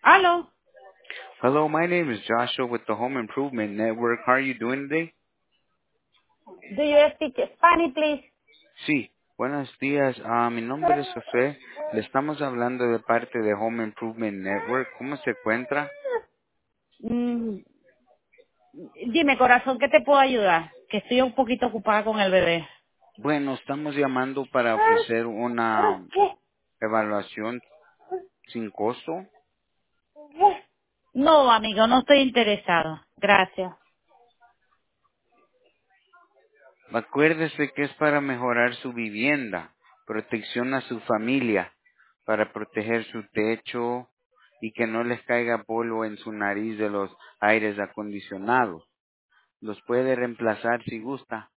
Aló. Hello, my name is Joshua with the Home Improvement Network. How are you doing today? Do you speak Spanish, please? Sí, buenos días. Mi nombre es José. Le estamos hablando de parte de Home Improvement Network. ¿Cómo se encuentra? Mm, dime, corazón, ¿qué te puedo ayudar? Que estoy un poquito ocupada con el bebé. Bueno, estamos llamando para ofrecer una evaluación sin costo. No, amigo, no estoy interesado. Gracias. Acuérdese que es para mejorar su vivienda, protección a su familia, para proteger su techo y que no les caiga polvo en su nariz de los aires acondicionados. Los puede reemplazar si gusta.